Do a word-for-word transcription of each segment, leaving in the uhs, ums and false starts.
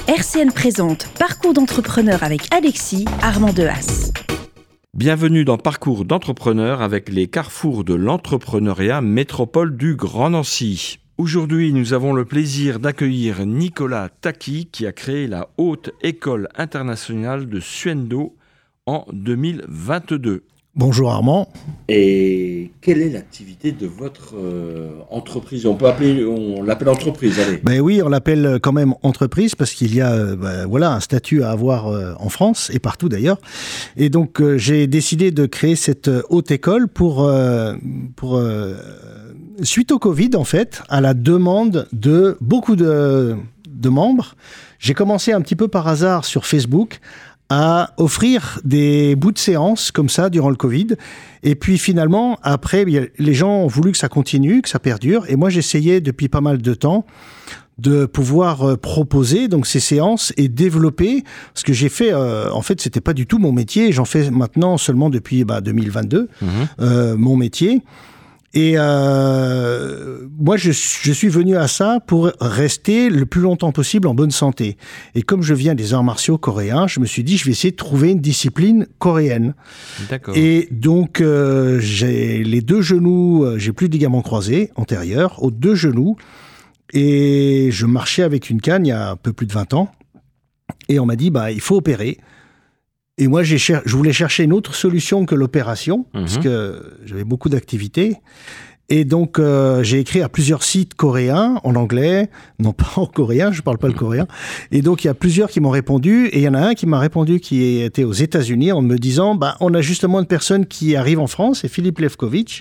R C N présente Parcours d'entrepreneur avec Alexis, Armand Dehaas. Bienvenue dans Parcours d'entrepreneur avec les carrefours de l'entrepreneuriat métropole du Grand Nancy. Aujourd'hui, nous avons le plaisir d'accueillir Nicolas Taki qui a créé la Haute École internationale de Suendo en deux mille vingt-deux. Bonjour Armand. Et quelle est l'activité de votre euh, entreprise ? On peut appeler, on l'appelle entreprise, allez. Ben oui, on l'appelle quand même entreprise parce qu'il y a euh, ben, voilà, un statut à avoir euh, en France et partout d'ailleurs. Et donc euh, j'ai décidé de créer cette euh, haute école pour, euh, pour euh, suite au Covid en fait, à la demande de beaucoup de, de membres. J'ai commencé un petit peu par hasard sur Facebook à offrir des bouts de séance comme ça durant le Covid. Et puis finalement, après, les gens ont voulu que ça continue, que ça perdure. Et moi, j'essayais depuis pas mal de temps de pouvoir proposer donc ces séances et développer ce que j'ai fait. Euh, en fait, c'était pas du tout mon métier. J'en fais maintenant seulement depuis bah, deux mille vingt-deux, mmh. euh, mon métier. Et euh, moi, je, je suis venu à ça pour rester le plus longtemps possible en bonne santé. Et comme je viens des arts martiaux coréens, je me suis dit, je vais essayer de trouver une discipline coréenne. D'accord. Et donc, euh, j'ai les deux genoux, j'ai plus de ligaments croisés antérieurs, aux deux genoux. Et je marchais avec une canne il y a un peu plus de vingt ans. Et on m'a dit, bah, il faut opérer. Et moi, j'ai cher- je voulais chercher une autre solution que l'opération, mmh. parce que j'avais beaucoup d'activités. Et donc, euh, j'ai écrit à plusieurs sites coréens, en anglais, non pas en coréen, je parle pas le coréen. Et donc, il y a plusieurs qui m'ont répondu, et il y en a un qui m'a répondu qui était aux États-Unis en me disant, bah, on a justement une personne qui arrive en France, c'est Philippe Lefkovitch,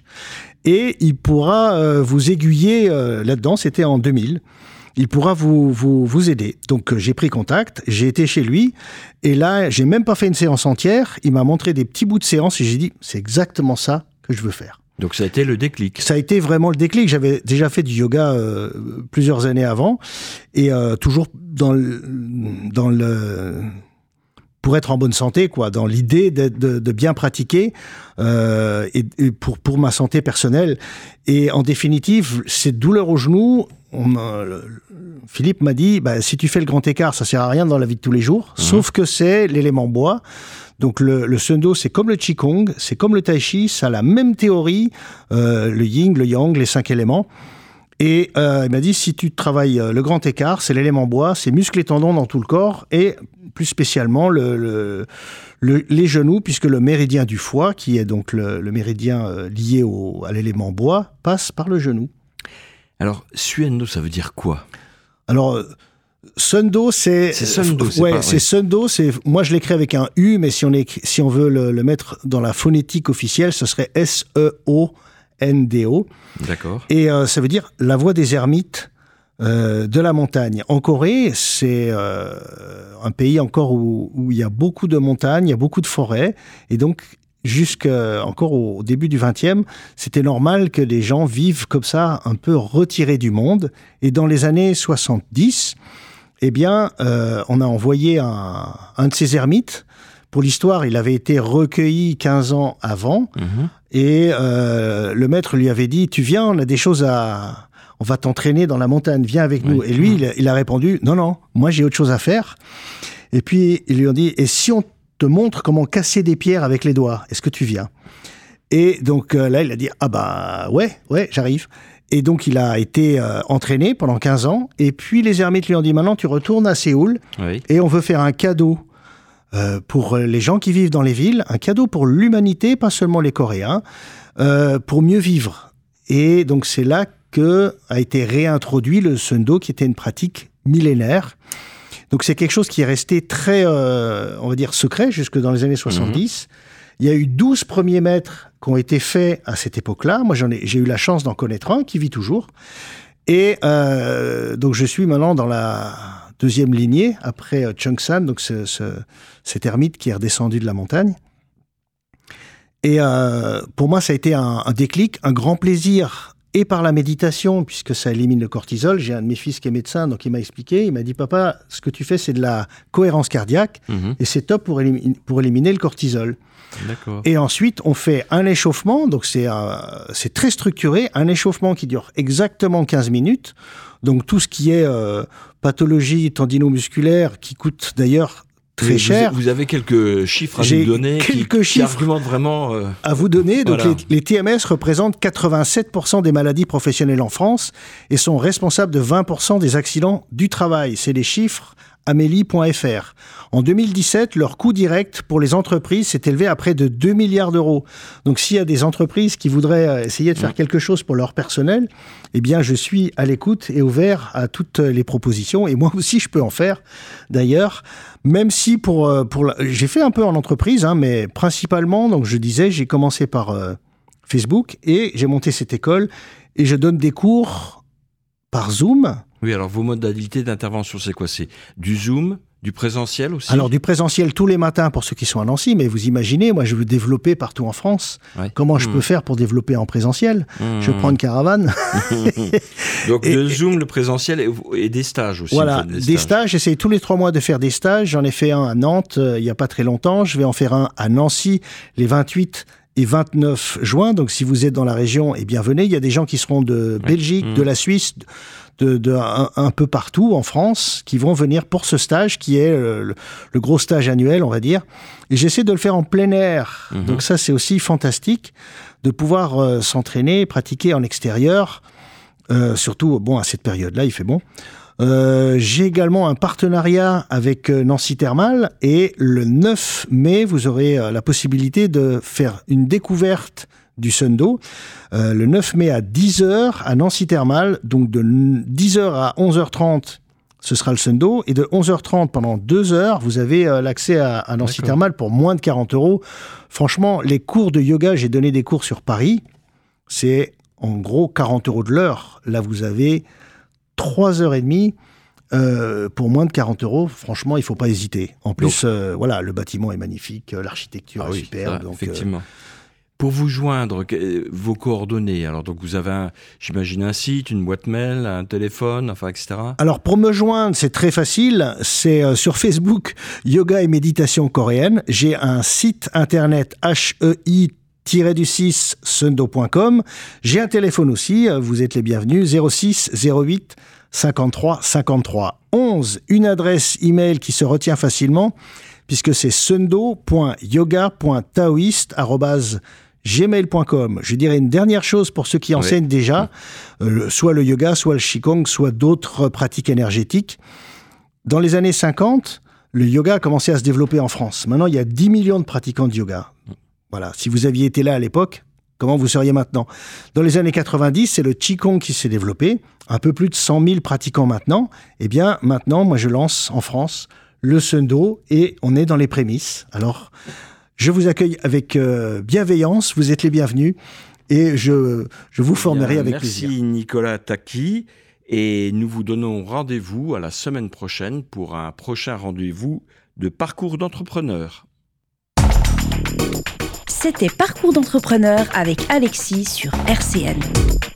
et il pourra euh, vous aiguiller euh, là-dedans, c'était en deux mille. Il pourra vous, vous, vous aider. Donc, euh, j'ai pris contact, j'ai été chez lui, et là, j'ai même pas fait une séance entière. Il m'a montré des petits bouts de séance, et j'ai dit, c'est exactement ça que je veux faire. Donc, ça a été le déclic. Ça a été vraiment le déclic. J'avais déjà fait du yoga euh, plusieurs années avant, et euh, toujours dans le, dans le... pour être en bonne santé, quoi, dans l'idée de, de, de bien pratiquer euh, et, et pour, pour ma santé personnelle. Et en définitive, cette douleur au genou, on m'a, Philippe m'a dit, bah, si tu fais le grand écart, ça sert à rien dans la vie de tous les jours, mmh. sauf que c'est l'élément bois. Donc le, le Suendo, c'est comme le Qigong, c'est comme le Tai Chi, ça a la même théorie, euh, le Yin, le Yang, les cinq éléments. Et euh, il m'a dit, si tu travailles le grand écart, c'est l'élément bois, c'est muscles et tendons dans tout le corps, et plus spécialement le, le, le, les genoux, puisque le méridien du foie, qui est donc le, le méridien euh, lié au, à l'élément bois, passe par le genou. Alors, Suendo, ça veut dire quoi ? Alors, Suendo, c'est... C'est Suendo, c'est ouais, pas... c'est oui. Suendo, c'est... Moi, je l'écris avec un U, mais si on, écrit, si on veut le, le mettre dans la phonétique officielle, ce serait S E O N D O. D'accord. Et euh, ça veut dire la voie des ermites euh, de la montagne. En Corée, c'est euh, un pays encore où, où il y a beaucoup de montagnes, il y a beaucoup de forêts, et donc jusqu'à encore au début du vingtième, c'était normal que les gens vivent comme ça, un peu retirés du monde. Et dans les années soixante-dix, eh bien, euh, on a envoyé un, un de ces ermites. Pour l'histoire, il avait été recueilli quinze ans avant, mmh. et euh, le maître lui avait dit, tu viens, on a des choses à... On va t'entraîner dans la montagne, viens avec nous. Oui. Et lui, mmh. il, il a répondu, non, non, moi j'ai autre chose à faire. Et puis, ils lui ont dit, et si on te montre comment casser des pierres avec les doigts, est-ce que tu viens ? Et donc euh, là, il a dit, ah bah ouais, ouais, j'arrive. Et donc, il a été euh, entraîné pendant quinze ans. Et puis, les ermites lui ont dit, maintenant, tu retournes à Séoul, oui. et on veut faire un cadeau euh, pour les gens qui vivent dans les villes, un cadeau pour l'humanité, pas seulement les Coréens, euh, pour mieux vivre. Et donc, c'est là que a été réintroduit le Suendo, qui était une pratique millénaire. Donc, c'est quelque chose qui est resté très, euh, on va dire, secret jusque dans les années soixante-dix. Mmh. Il y a eu douze premiers maîtres qui ont été faits à cette époque-là. Moi, j'en ai, j'ai eu la chance d'en connaître un qui vit toujours. Et euh, donc, je suis maintenant dans la deuxième lignée, après euh, Cheongsan, donc ce, ce, cet ermite qui est redescendu de la montagne. Et euh, pour moi, ça a été un, un déclic, un grand plaisir, et par la méditation, puisque ça élimine le cortisol. J'ai un de mes fils qui est médecin, donc il m'a expliqué, il m'a dit, papa, ce que tu fais, c'est de la cohérence cardiaque, mmh. et c'est top pour, élim- pour éliminer le cortisol. D'accord. Et ensuite, on fait un échauffement, donc c'est, un, c'est très structuré, un échauffement qui dure exactement quinze minutes, Donc tout ce qui est euh, pathologie tendino-musculaire, qui coûte d'ailleurs très oui, cher. Vous, vous avez quelques chiffres à J'ai nous donner quelques qui, chiffres qui argumentent vraiment. Euh... À vous donner. Donc voilà. les, les T M S représentent quatre-vingt-sept pour cent des maladies professionnelles en France et sont responsables de vingt pour cent des accidents du travail. C'est les chiffres Amélie point F R. En deux mille dix-sept, leur coût direct pour les entreprises s'est élevé à près de deux milliards d'euros. Donc s'il y a des entreprises qui voudraient essayer de faire quelque chose pour leur personnel, eh bien je suis à l'écoute et ouvert à toutes les propositions. Et moi aussi, je peux en faire, d'ailleurs. Même si pour, pour la... j'ai fait un peu en entreprise, hein, mais principalement, donc je disais, j'ai commencé par euh, Facebook et j'ai monté cette école et je donne des cours par Zoom. Oui, alors vos modalités d'intervention, c'est quoi? C'est du Zoom, du présentiel aussi? Alors du présentiel tous les matins pour ceux qui sont à Nancy, mais vous imaginez, moi je veux développer partout en France. Ouais. Comment je mmh. peux faire pour développer en présentiel? mmh. Je prends une caravane. Donc et, le Zoom, le présentiel et, et des stages aussi. Voilà, des stages. des stages. J'essaie tous les trois mois de faire des stages. J'en ai fait un à Nantes euh, il n'y a pas très longtemps. Je vais en faire un à Nancy les vingt-huit et vingt-neuf juin. Donc si vous êtes dans la région, eh bien venez. Il y a des gens qui seront de Belgique, ouais. mmh. de la Suisse, de, de un, un peu partout en France, qui vont venir pour ce stage qui est le, le gros stage annuel, on va dire. Et j'essaie de le faire en plein air. Mmh. Donc ça, c'est aussi fantastique de pouvoir euh, s'entraîner, pratiquer en extérieur. Euh, surtout, bon, à cette période-là, il fait bon. Euh, j'ai également un partenariat avec euh, Nancy Thermal et le neuf mai, vous aurez euh, la possibilité de faire une découverte du Sundo. Euh, le neuf mai à dix heures à Nancy Thermal, donc de dix heures à onze heures trente, ce sera le Sundo, et de onze heures trente pendant deux heures, vous avez euh, l'accès à, à Nancy D'accord. Thermal pour moins de quarante euros. Franchement, les cours de yoga, j'ai donné des cours sur Paris, c'est en gros quarante euros de l'heure. Là, vous avez trois heures et demie euh, pour moins de quarante euros. Franchement, il ne faut pas hésiter. En plus, donc, euh, voilà, le bâtiment est magnifique, l'architecture ah est oui, superbe. Ça, donc, effectivement. Euh... Pour vous joindre, vos coordonnées, alors donc vous avez, un, j'imagine, un site, une boîte mail, un téléphone, enfin, et cetera. Alors pour me joindre, c'est très facile. C'est euh, sur Facebook, Yoga et Méditation Coréenne. J'ai un site internet H E I du six sundo point com. J'ai un téléphone aussi, vous êtes les bienvenus, zéro six zéro huit cinquante-trois cinquante-trois onze. Une adresse email qui se retient facilement, puisque c'est sundo point yoga point taoïste arobase gmail point com. Je dirais une dernière chose pour ceux qui oui. enseignent déjà, euh, soit le yoga, soit le qigong, soit d'autres pratiques énergétiques. Dans les années cinquante, le yoga a commencé à se développer en France. Maintenant, il y a dix millions de pratiquants de yoga. Voilà. Si vous aviez été là à l'époque, comment vous seriez maintenant? Dans les années quatre-vingt-dix, c'est le qigong qui s'est développé. Un peu plus de cent mille pratiquants maintenant. Eh bien, maintenant, moi, je lance en France le Sundo et on est dans les prémices. Alors, je vous accueille avec euh, bienveillance. Vous êtes les bienvenus et je, je vous formerai Bien, avec merci plaisir. Merci Nicolas Taki. Et nous vous donnons rendez-vous à la semaine prochaine pour un prochain rendez-vous de Parcours d'entrepreneur. C'était Parcours d'entrepreneur avec Alexis sur R C N.